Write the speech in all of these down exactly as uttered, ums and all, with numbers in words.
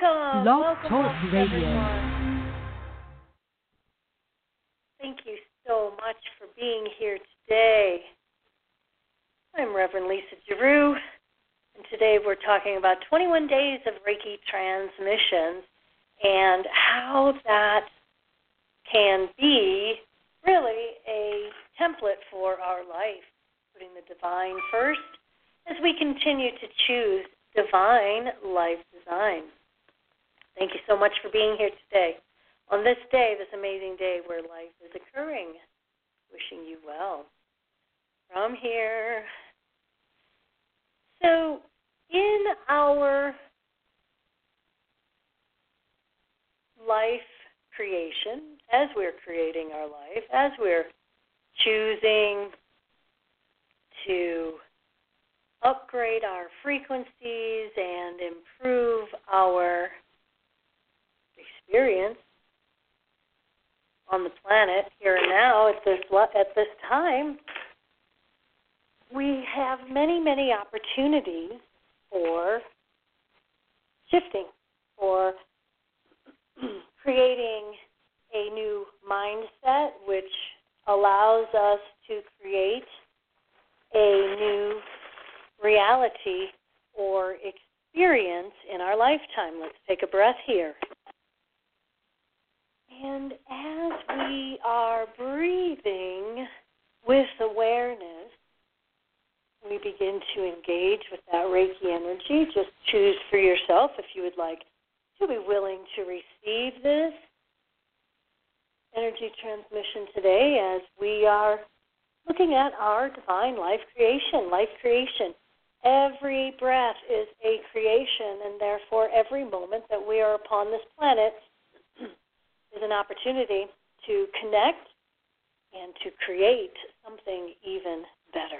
Welcome. Blog Welcome, Talk welcome, Radio. everyone. Thank you so much for being here today. I'm Reverend Lisa Giroux, and today we're talking about twenty-one days of Reiki transmissions and how that can be really a template for our life, putting the divine first as we continue to choose divine life design. Thank you so much for being here today. On this day, this amazing day where life is occurring, wishing you well from here. So, in our life creation, as we're creating our life, as we're choosing to upgrade our frequencies and improve our experience on the planet here and now at this at this time, we have many, many opportunities for shifting, for creating a new mindset which allows us to create a new reality or experience in our lifetime. Let's take a breath here. And as we are breathing with awareness, we begin to engage with that Reiki energy. Just choose for yourself if you would like to be willing to receive this energy transmission today as we are looking at our divine life creation. Life creation. Every breath is a creation, and therefore every moment that we are upon this planet is an opportunity to connect and to create something even better.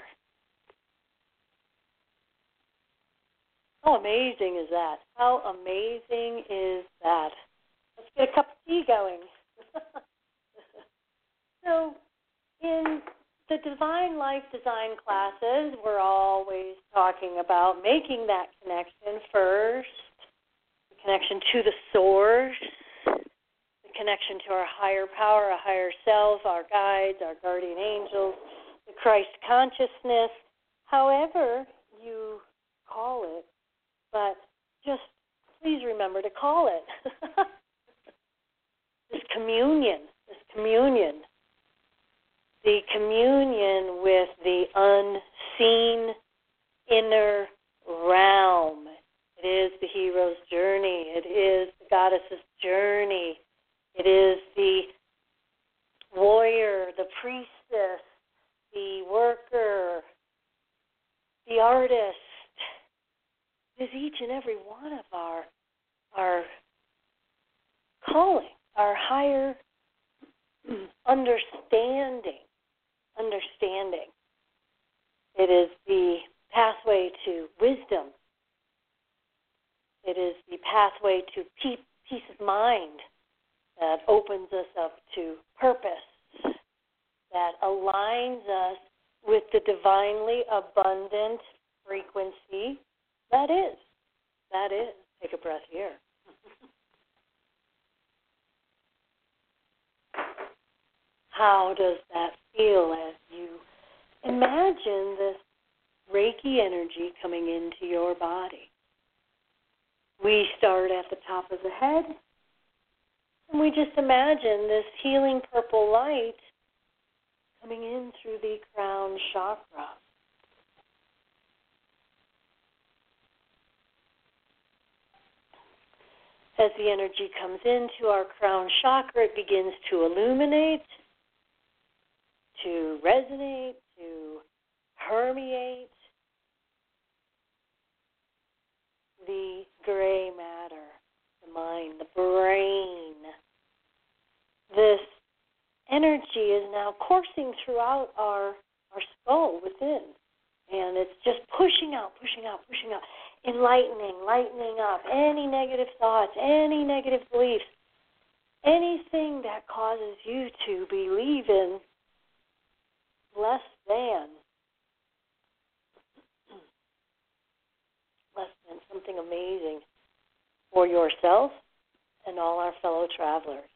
How amazing is that? How amazing is that? Let's get a cup of tea going. So, in the Divine Life Design classes, we're always talking about making that connection first, the connection to the source, the connection to our higher power, our higher self, our guides, our guardian angels, the Christ consciousness, however you call it, but just please remember to call it. This communion, this communion. The communion with the unseen inner realm. It is the hero's journey. It is the goddess's journey. It is the warrior, the priestess, the worker, the artist. It is each and every one of our, our calling, our higher understanding. Understanding. It is the pathway to wisdom. It is the pathway to peace, peace of mind that opens us up to purpose, that aligns us with the divinely abundant frequency that is. That is. Take a breath here. How does that feel as you imagine this Reiki energy coming into your body? We start at the top of the head, and we just imagine this healing purple light coming in through the crown chakra. As the energy comes into our crown chakra, it begins to illuminate, to resonate, to permeate the gray matter, the mind, the brain. This energy is now coursing throughout our, our skull within, and it's just pushing out, pushing out, pushing out, enlightening, lightening up any negative thoughts, any negative beliefs, anything that causes you to believe in less than, less than something amazing for yourself and all our fellow travelers.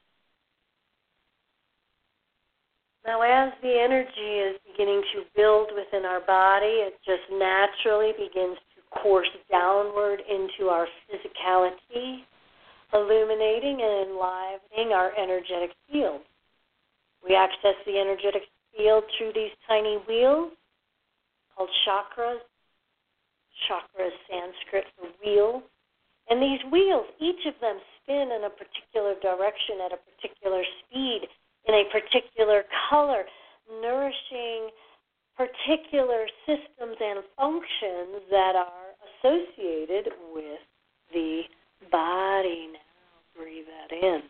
Now, as the energy is beginning to build within our body, it just naturally begins to course downward into our physicality, illuminating and enlivening our energetic field. We access the energetic field through these tiny wheels called chakras. Chakra is Sanskrit for wheel. And these wheels, each of them spin in a particular direction at a particular speed, in a particular color, nourishing particular systems and functions that are associated with the body. Now, breathe that in.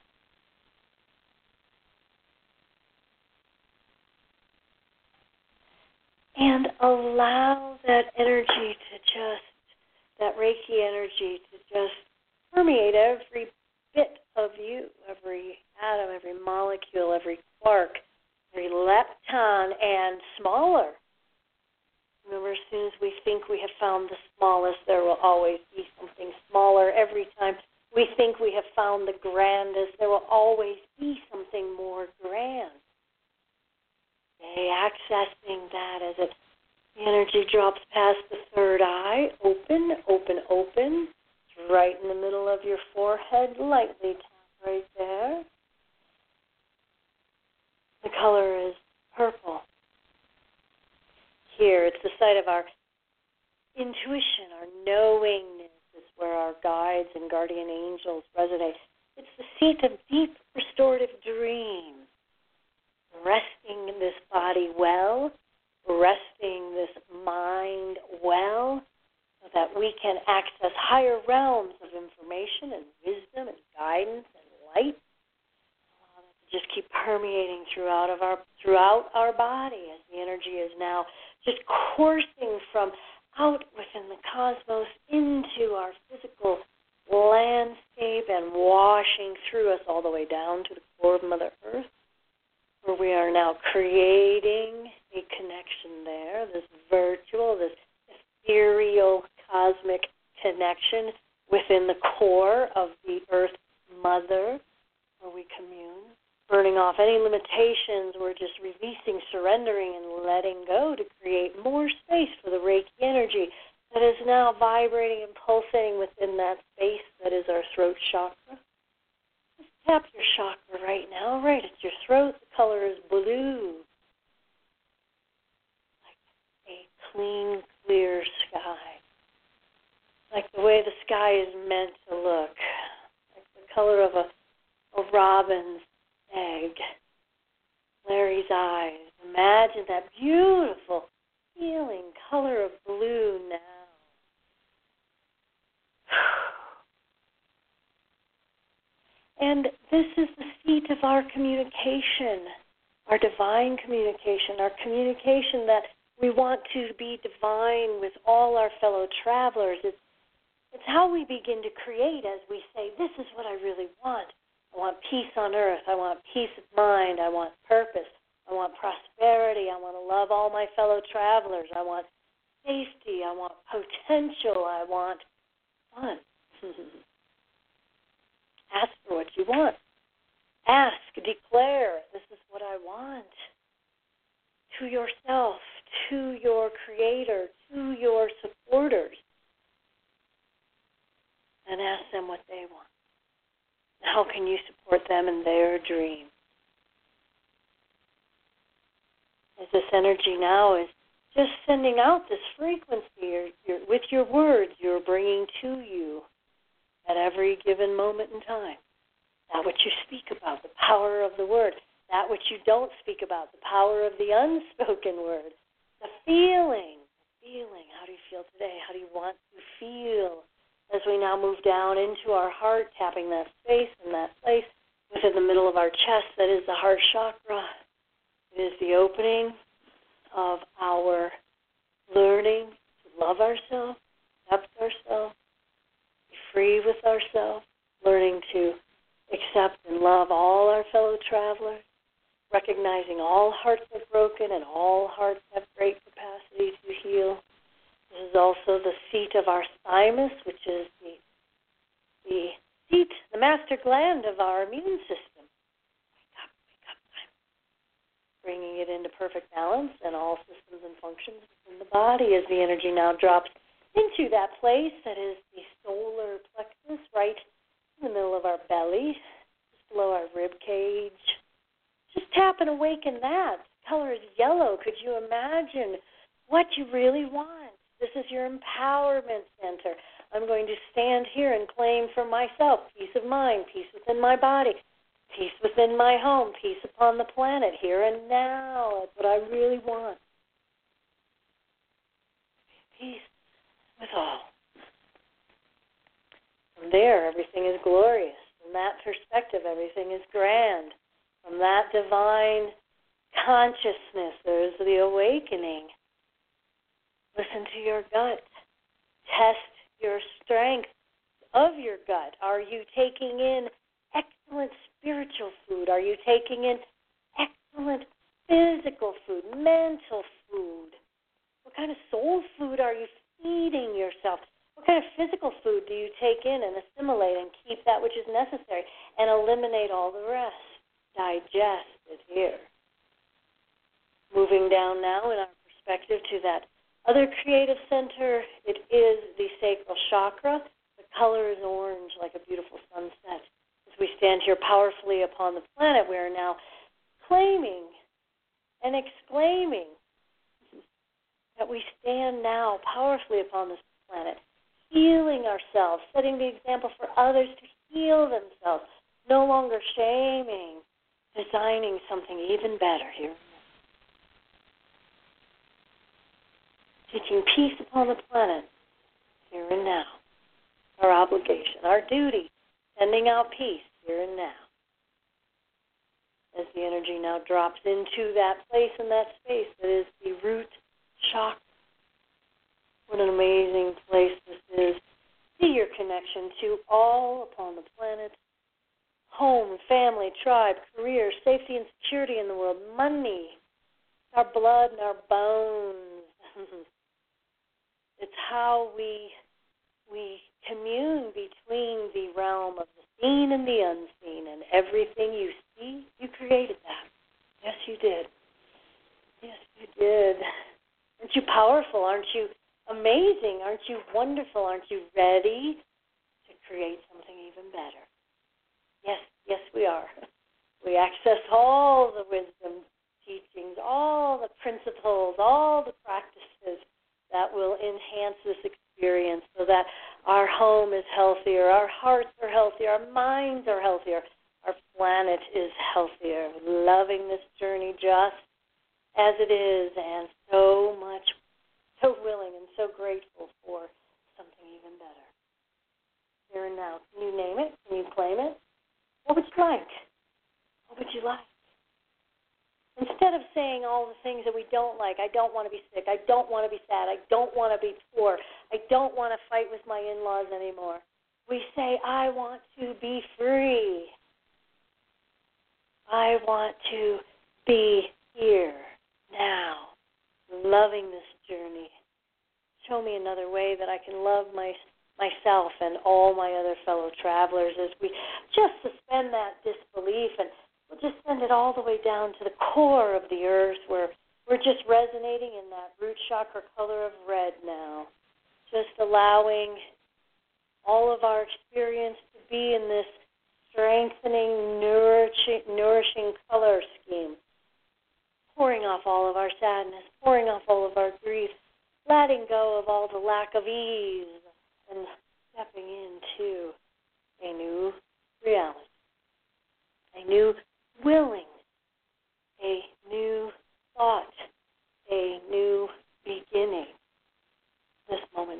And allow that energy to just, that Reiki energy to just permeate every bit of you, every atom, every molecule, every quark, every lepton, and smaller. Remember, as soon as we think we have found the smallest, there will always be something smaller. Every time we think we have found the grandest, there will always be something more grand. Okay, accessing that as it, the energy drops past the third eye, open, open, open. It's right in the middle of your forehead, lightly tap right there. The color is purple. Here, it's the site of our intuition, our knowingness. It's where our guides and guardian angels resonate. It's the seat of deep restorative dreams. Resting this body well, resting this mind well, so that we can access higher realms of information and wisdom and guidance and light. Allow that to just keep permeating throughout of our throughout our body as the energy is now just coursing from out within the cosmos into our physical landscape and washing through us all the way down to the core of Mother Earth, where we are now creating a connection there, this virtual, this ethereal cosmic connection within the core of the Earth Mother, where we commune. Burning off any limitations, we're just releasing, surrendering, and letting go to create more space for the Reiki energy that is now vibrating and pulsating within that space that is our throat chakra. Just tap your chakra right now, right at your throat. The color is blue, like a clean, clear sky, like the way the sky is meant to look, like the color of a, a robin's egg, Larry's eyes. Imagine that beautiful, healing color of blue now. And this is the seat of our communication, our divine communication, our communication that we want to be divine with all our fellow travelers. It's, it's how we begin to create as we say, this is what I really want. I want peace on earth. I want peace of mind. I want purpose. I want prosperity. I want to love all my fellow travelers. I want safety. I want potential. I want fun. Ask for what you want. Ask, declare, this is what I want. To yourself, to your creator, to your supporters. And ask them what they want. How can you support them in their dream? As this energy now is just sending out this frequency you're, you're, with your words you're bringing to you at every given moment in time. That which you speak about, the power of the word. That which you don't speak about, the power of the unspoken word. The feeling, the feeling. How do you feel today? How do you want to feel? As we now move down into our heart, tapping that space and that place within the middle of our chest, that is the heart chakra. It is the opening of our learning to love ourselves, accept ourselves, be free with ourselves, learning to accept and love all our fellow travelers, recognizing all hearts are broken and all hearts have great capacity to heal. This is also the seat of our thymus, which is the, the seat, the master gland of our immune system. Wake up, wake up time. Bringing it into perfect balance and all systems and functions in the body as the energy now drops into that place that is the solar plexus, right in the middle of our belly, just below our rib cage. Just tap and awaken that. The color is yellow. Could you imagine what you really want? This is your empowerment center. I'm going to stand here and claim for myself peace of mind, peace within my body, peace within my home, peace upon the planet, here and now. That's what I really want. Peace with all. From there, everything is glorious. From that perspective, everything is grand. From that divine consciousness, there is the awakening. Listen to your gut. Test your strength of your gut. Are you taking in excellent spiritual food? Are you taking in excellent physical food, mental food? What kind of soul food are you feeding yourself? What kind of physical food do you take in and assimilate and keep that which is necessary and eliminate all the rest? Digest it here. Moving down now in our perspective to that other creative center, it is the sacral chakra. The color is orange like a beautiful sunset. As we stand here powerfully upon the planet, we are now claiming and exclaiming that we stand now powerfully upon this planet, healing ourselves, setting the example for others to heal themselves, no longer shaming, designing something even better here. Teaching peace upon the planet, here and now. Our obligation, our duty, sending out peace here and now. As the energy now drops into that place and that space that is the root chakra. What an amazing place this is. See your connection to all upon the planet. Home, family, tribe, career, safety and security in the world, money, our blood and our bones. It's how we we commune between the realm of the seen and the unseen, and everything you see, you created that. Yes, you did. Yes, you did. Aren't you powerful? Aren't you amazing? Aren't you wonderful? Aren't you ready to create something even better? Yes, yes, we are. We access all the wisdom teachings, all the principles, all the practices that will enhance this experience so that our home is healthier, our hearts are healthier, our minds are healthier, our planet is healthier. Loving this journey just as it is, and so much, so willing and so grateful for something even better. Here and now, can you name it? Can you claim it? What would you like? What would you like? Instead of saying all the things that we don't like, I don't want to be sick, I don't want to be sad, I don't want to be poor, I don't want to fight with my in-laws anymore, we say, I want to be free. I want to be here, now, loving this journey. Show me another way that I can love my, myself and all my other fellow travelers as we just suspend that disbelief, and we'll just send it all the way down to the core of the earth where we're just resonating in that root chakra color of red now. Just allowing all of our experience to be in this strengthening, nourishing, nourishing color scheme. Pouring off all of our sadness, pouring off all of our grief, letting go of all the lack of ease, and stepping into a new reality, a new willing, a new thought, a new beginning this moment.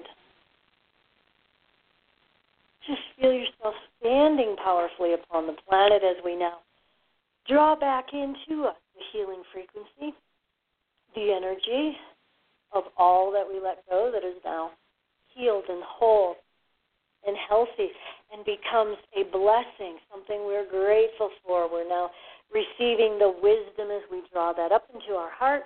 Just feel yourself standing powerfully upon the planet as we now draw back into us the healing frequency, the energy of all that we let go that is now healed and whole and healthy and becomes a blessing, something we're grateful for. We're now receiving the wisdom as we draw that up into our heart,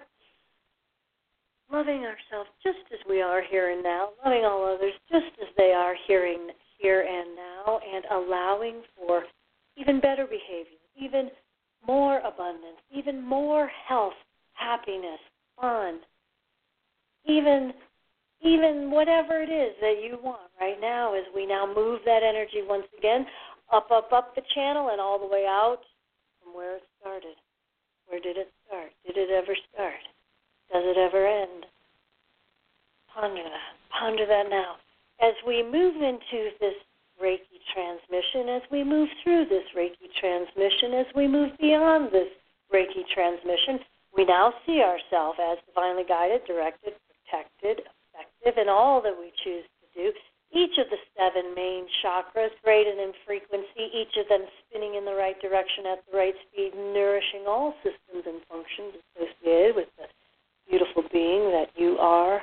loving ourselves just as we are here and now, loving all others just as they are here and, here and now, and allowing for even better behavior, even more abundance, even more health, happiness, fun, even even whatever it is that you want right now, as we now move that energy once again up, up, up the channel and all the way out from where it started. Where did it start? Did it ever start? Does it ever end? Ponder that. Ponder that now. As we move into this Reiki transmission, as we move through this Reiki transmission, as we move beyond this Reiki transmission, we now see ourselves as divinely guided, directed, protected, effective in all that we choose to do. Each of the seven main chakras, graded in frequency, each of them spinning in the right direction at the right speed, nourishing all systems and functions associated with the beautiful being that you are.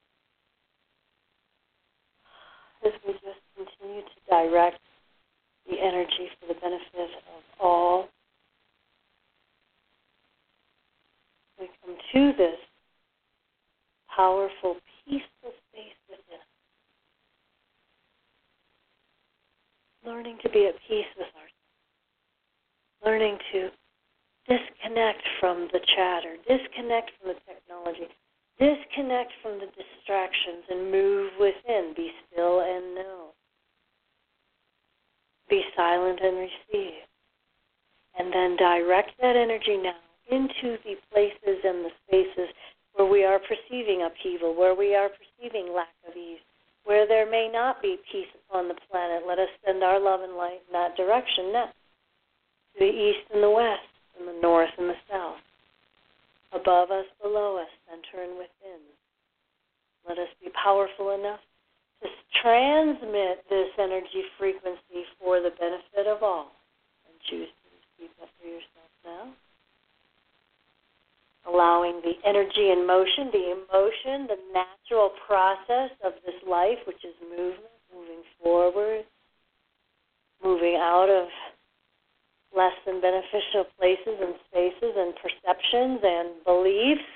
As we just continue to direct the energy for the benefit of all, we come to this powerful, peaceful space within, learning to be at peace with ourselves, learning to disconnect from the chatter, disconnect from the technology, disconnect from the distractions and move within. Be still and know. Be silent and receive. And then direct that energy now into the places and the spaces where we are perceiving upheaval, where we are perceiving lack of ease, where there may not be peace upon the planet. Let us send our love and light in that direction now, to the east and the west, and the north and the south, above us, below us, center and within. Let us be powerful enough to transmit this energy frequency for the benefit of all. And choose to receive that for yourself now. Allowing the energy in motion, the emotion, the natural process of this life, which is movement, moving forward, moving out of less than beneficial places and spaces and perceptions and beliefs.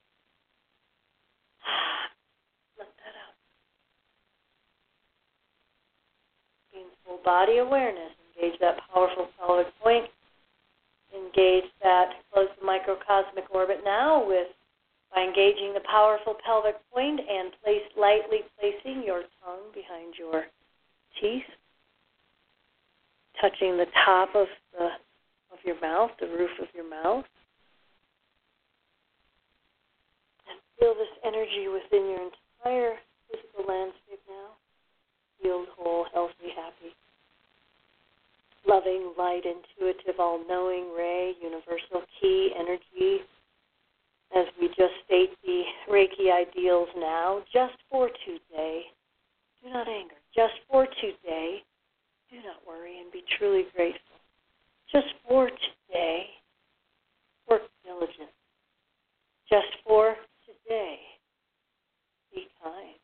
Let that out. Being full body awareness, engage that powerful pelvic point. Engage that, close the microcosmic orbit now with by engaging the powerful pelvic point and place lightly placing your tongue behind your teeth, touching the top of the of your mouth, the roof of your mouth. And feel this energy within your entire physical landscape now. Healed, whole, healthy, happy. Loving, light, intuitive, all-knowing, ray, universal key, energy. As we just state the Reiki ideals now, just for today, do not anger. Just for today, do not worry and be truly grateful. Just for today, work diligently. Just for today, be kind.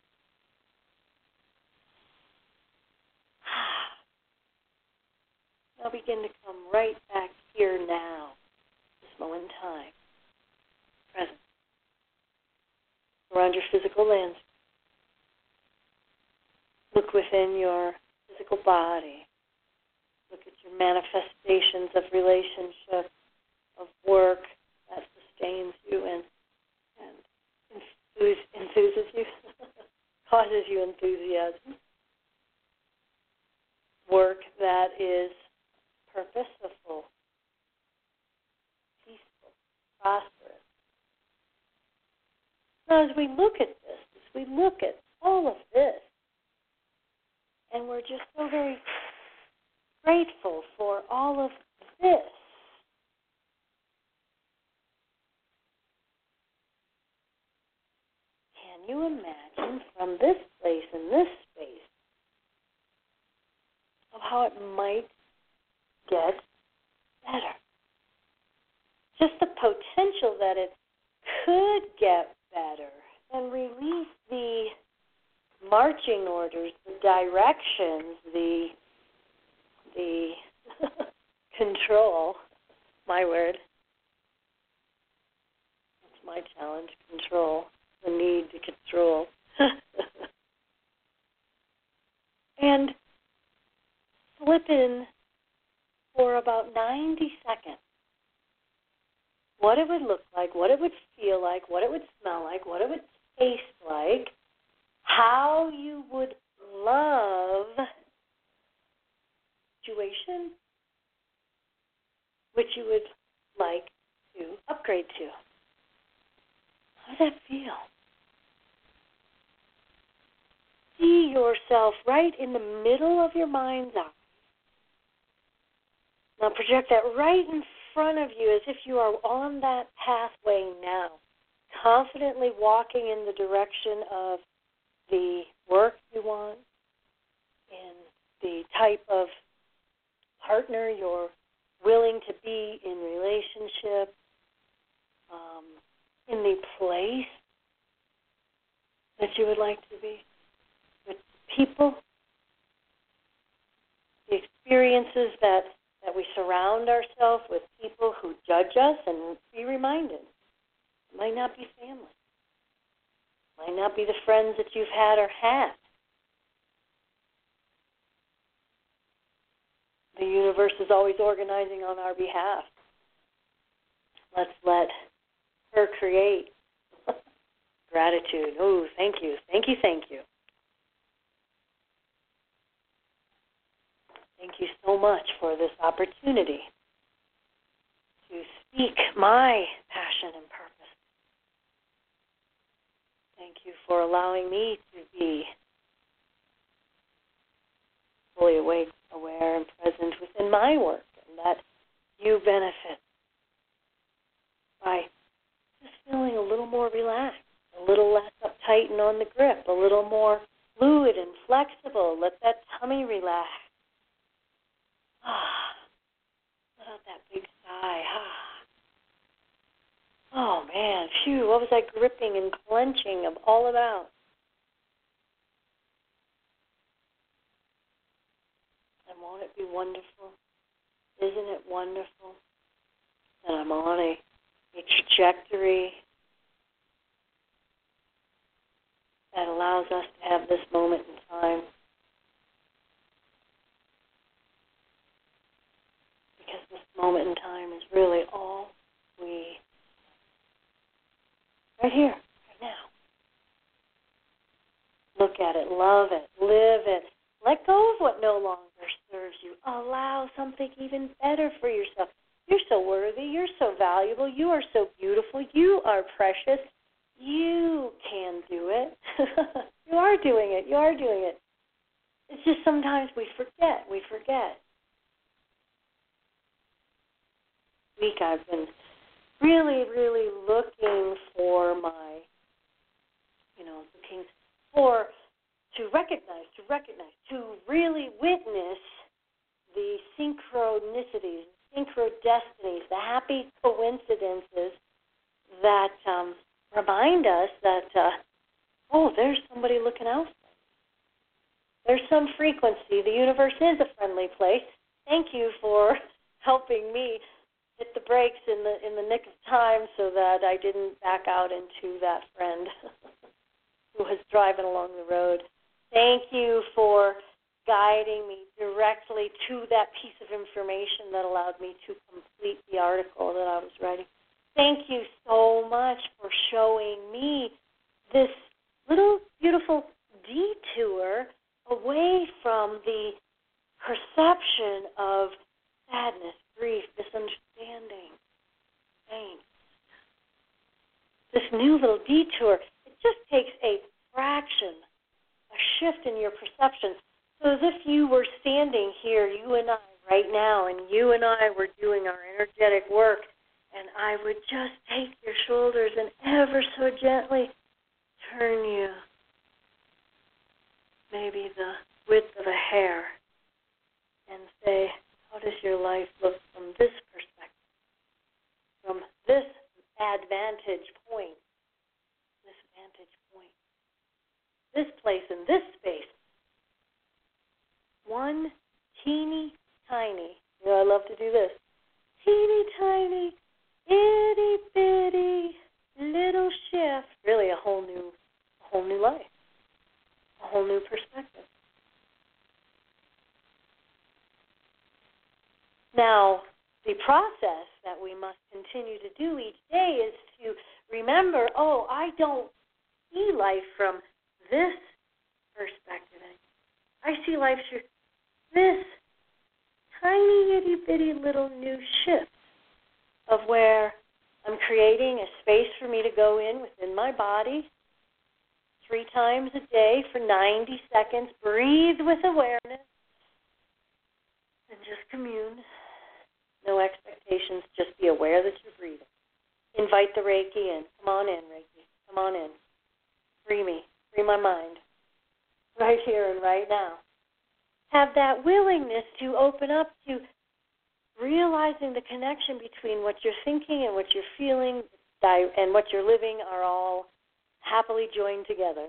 Now begin to come right back here now, this moment in time, present, around your physical landscape. Look within your physical body. Look at your manifestations of relationship, of work that sustains you and, and enthuse, enthuses you, causes you enthusiasm. Work that is purposeful, peaceful, prosperous. Now, as we look at this, as we look at all of this, and we're just so very grateful for all of this, can you imagine from this place and this space of how it might get better? Just the potential that it could get better, and release the marching orders, the directions, the the control, my word. That's my challenge, control, the need to control. and slip in for about ninety seconds what it would look like, what it would feel like, what it would smell like, what it would taste like, how you would love situation which you would like to upgrade to. How does that feel? See yourself right in the middle of your mind's eye. Now project that right in front of you as if you are on that pathway now, confidently walking in the direction of the work you want, in the type of partner you're willing to be in relationship, um, in the place that you would like to be, with people, the experiences that, that we surround ourselves with, people who judge us, and be reminded, it might not be family, it might not be the friends that you've had or had. The universe is always organizing on our behalf. Let's let her create. Gratitude. Oh, thank you. Thank you, thank you. Thank you so much for this opportunity to speak my passion and purpose. Thank you for allowing me to be fully awake, aware, and present within my work, and that you benefit by just feeling a little more relaxed, a little less uptight and on the grip, a little more fluid and flexible. Let that tummy relax. Ah, let out that big sigh. Ah. Oh, man, phew, what was that gripping and clenching of all about? And won't it be wonderful? Isn't it wonderful that I'm on a, a trajectory that allows us to have this moment in time? Because this moment in time is really all we right here, right now. Look at it, love it, live it. Let go of what no longer serves you. Allow something even better for yourself. You're so worthy. You're so valuable. You are so beautiful. You are precious. You can do it. You are doing it. You are doing it. It's just sometimes we forget. We forget. This week I've been really, really looking for my, you know, looking for, to recognize, to recognize, to really witness the synchronicities, synchrodestinies, the happy coincidences that um, remind us that, uh, oh, there's somebody looking out. There's some frequency. The universe is a friendly place. Thank you for helping me hit the brakes in the in the nick of time so that I didn't back out into that friend who was driving along the road. Thank you for guiding me directly to that piece of information that allowed me to complete the article that I was writing. Thank you so much for showing me this little beautiful detour away from the perception of sadness, grief, misunderstanding, pain. This new little detour, it just takes a fraction, a shift in your perception. So as if you were standing here, you and I, right now, and you and I were doing our energetic work, and I would just take your shoulders and ever so gently turn you maybe the width of a hair and say, how does your life look from this perspective, from this advantage point, this vantage point, this place in this space? One teeny tiny, you know, I love to do this, teeny tiny, itty bitty little shift, really a whole new, a whole new life, a whole new perspective. Now, the process that we must continue to do each day is to remember, oh, I don't see life from this perspective. I see life through this tiny, itty-bitty little new shift of where I'm creating a space for me to go in within my body three times a day for ninety seconds. Breathe with awareness and just commune. No expectations. Just be aware that you're breathing. Invite the Reiki in. Come on in, Reiki. Come on in. Free me. Free my mind. Right here and right now. Have that willingness to open up to realizing the connection between what you're thinking and what you're feeling and what you're living are all happily joined together.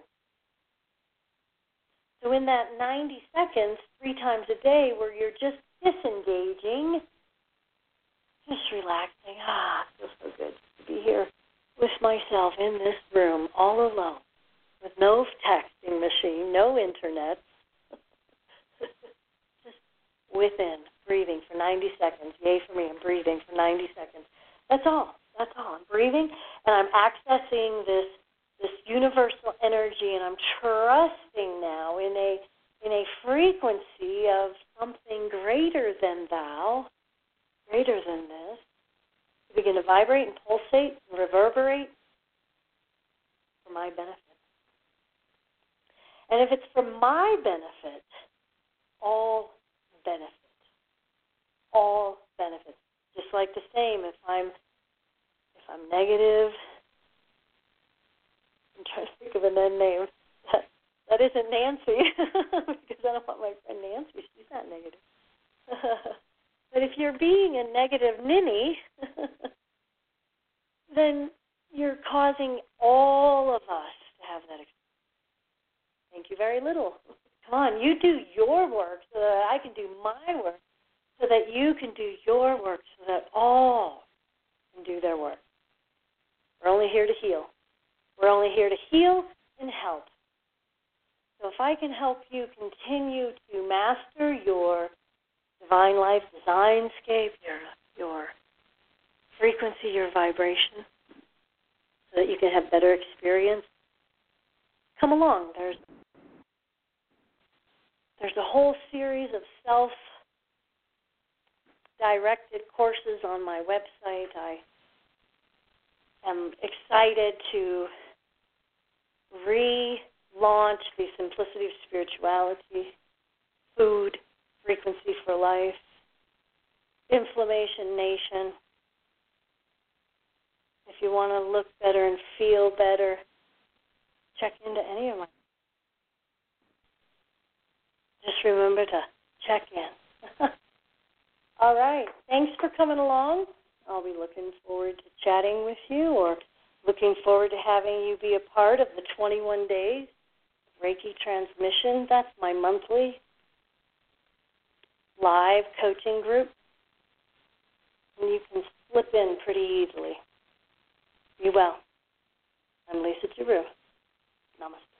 So in that ninety seconds, three times a day, where you're just disengaging, just relaxing, ah, it feels so good to be here with myself in this room, all alone, with no texting machine, no internet, just within, breathing for ninety seconds. Yay for me, I'm breathing for ninety seconds. That's all. That's all. I'm breathing, and I'm accessing this this universal energy, and I'm trusting now in a in a frequency of something greater than thou, greater than this, to begin to vibrate and pulsate and reverberate for my benefit. And if it's for my benefit, all benefit. All benefits. Just like the same, if I'm if I'm negative, I'm trying to think of an end name. That, that isn't Nancy, because I don't want my friend Nancy. She's not negative. But if you're being a negative ninny, then you're causing all of us to have that experience. Thank you very little. Come on, you do your work so that I can do my work, so that you can do your work, so that all can do their work. We're only here to heal. We're only here to heal and help. So if I can help you continue to master your divine life designscape, your, your frequency, your vibration, so that you can have better experience, come along. There's, there's a whole series of self-directed courses on my website. I am excited to relaunch the Simplicity of Spirituality, Food, Frequency for Life, Inflammation Nation. If you want to look better and feel better, check into any of my. Just remember to check in. All right. Thanks for coming along. I'll be looking forward to chatting with you, or looking forward to having you be a part of the twenty-one days Reiki transmission. That's my monthly live coaching group. And you can slip in pretty easily. Be well. I'm Lisa Giroux. Namaste.